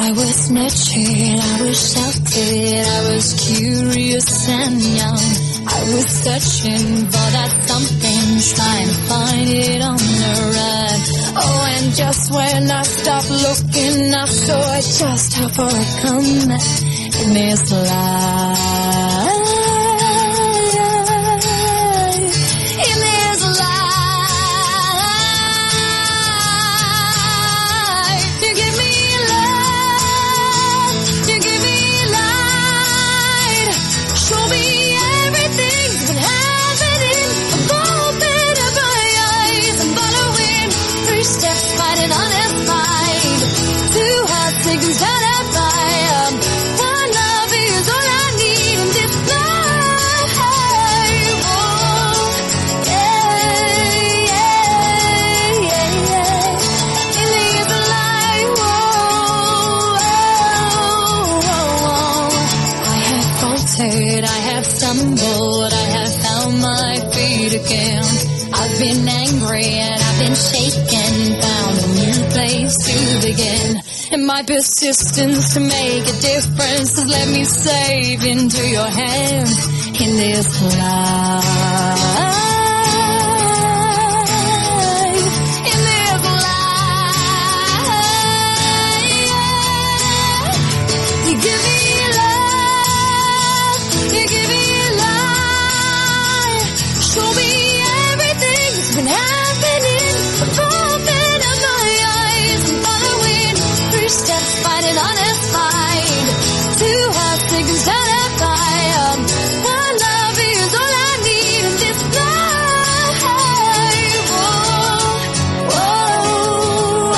I was nurtured, I was sheltered, I was curious and young. I was searching for that something, trying to find it on the run. Oh, and just when I stopped looking, I saw it just how far it come in this life. In this life, you give me love, you give me light, show me everything's been happening. I've opened up my eyes, I'm following 3 steps, fighting on this fight. 2 hearts taken side by one love is all I need in this life. Oh, yeah, yeah, yeah, yeah. In this life, I have faltered, I have stumbled, I have found my feet again. I've been angry and I've been shaken, found a new place to begin. And my persistence to make a difference has let me save into your hands in this life. In this life, you give me love, you give me light, show me everything's been happening. I've opened up my eyes, I'm following 3 steps, fighting on this fight. 2 hearts taken side by one love is all I need in this life. Oh, oh, oh,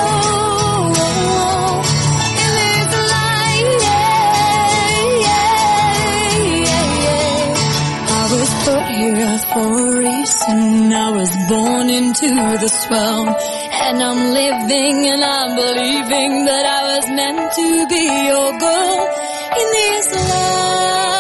oh. In this life, yeah, yeah, yeah, yeah. I was put here for a reason. I was born into this world, and I'm living and I'm believing that I was meant to be your girl in this life.